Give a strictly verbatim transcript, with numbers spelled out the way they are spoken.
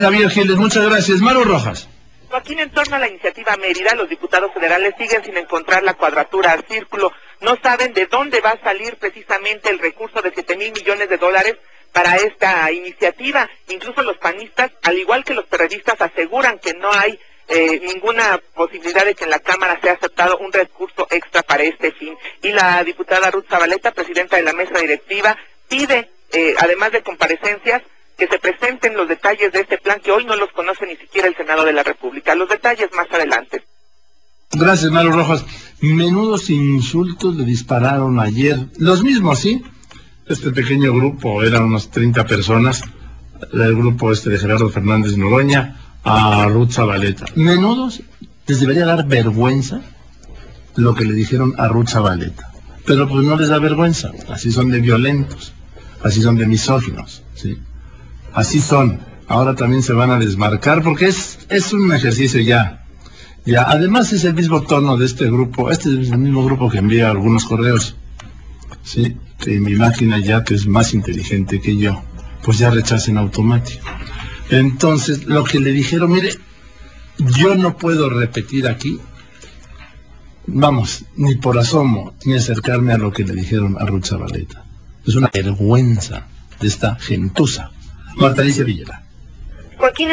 Javier Giles, muchas gracias. Maru Rojas. Joaquín, en torno a la iniciativa Mérida, los diputados federales siguen sin encontrar la cuadratura al círculo. No saben de dónde va a salir precisamente el recurso de siete mil millones de dólares para esta iniciativa. Incluso los panistas, al igual que los periodistas, aseguran que no hay eh, ninguna posibilidad de que en la Cámara sea aceptado un recurso extra para este fin. Y la diputada Ruth Zabaleta, presidenta de la mesa directiva, pide, eh, además de comparecencias, que se presenten los detalles de este plan que hoy no los conoce ni siquiera el Senado de la República. Los detalles más adelante. Gracias, Maru Rojas. Menudos insultos le dispararon ayer. Los mismos, ¿sí? Este pequeño grupo, eran unas treinta personas, el grupo este de Gerardo Fernández Noroña, a Ruth Zabaleta. Menudos, les debería dar vergüenza lo que le dijeron a Ruth Zabaleta. Pero pues no les da vergüenza. Así son de violentos, así son de misóginos, ¿sí? Así son. Ahora también se van a desmarcar porque es, es un ejercicio ya. Ya, además es el mismo tono de este grupo. Este es el mismo grupo que envía algunos correos. Sí, que mi máquina ya, que es más inteligente que yo, pues ya rechaza en automático. Entonces, lo que le dijeron, mire, yo no puedo repetir aquí, vamos, ni por asomo, ni acercarme a lo que le dijeron a Ruth Zabaleta. Es una vergüenza de esta gentuza. Marta Alicia Villela. Joaquín,